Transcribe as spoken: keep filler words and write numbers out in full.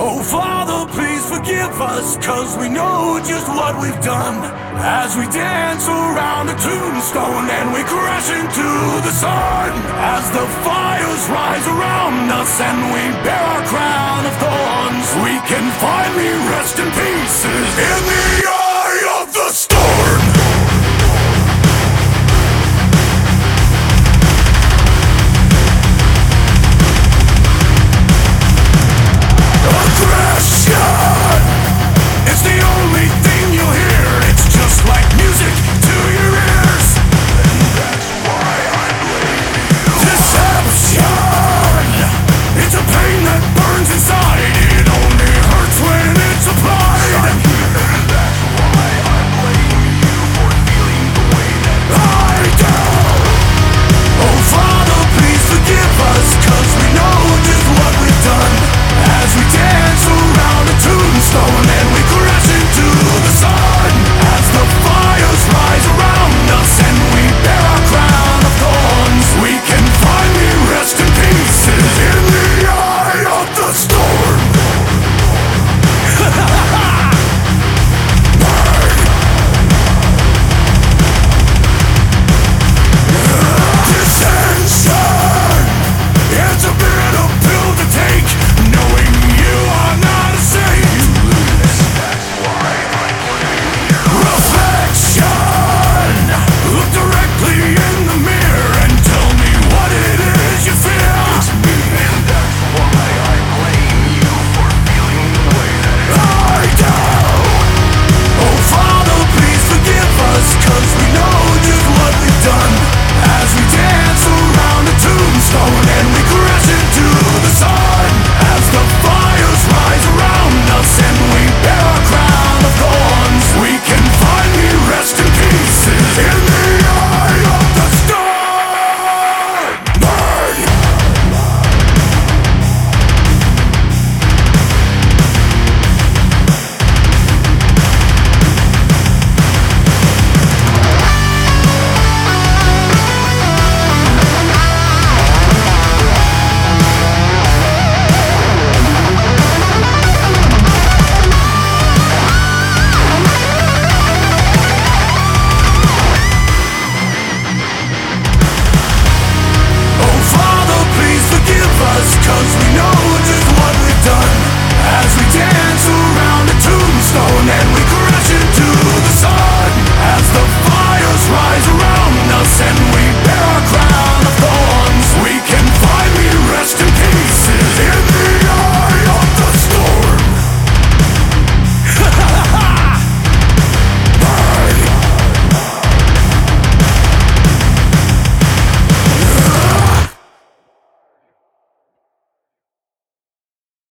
Oh Father, please forgive us, cause we know just what we've done. As we dance around the tombstone and we crash into the sun, as the fires rise around us and we bear our crown of thorns, we can finally rest in pieces in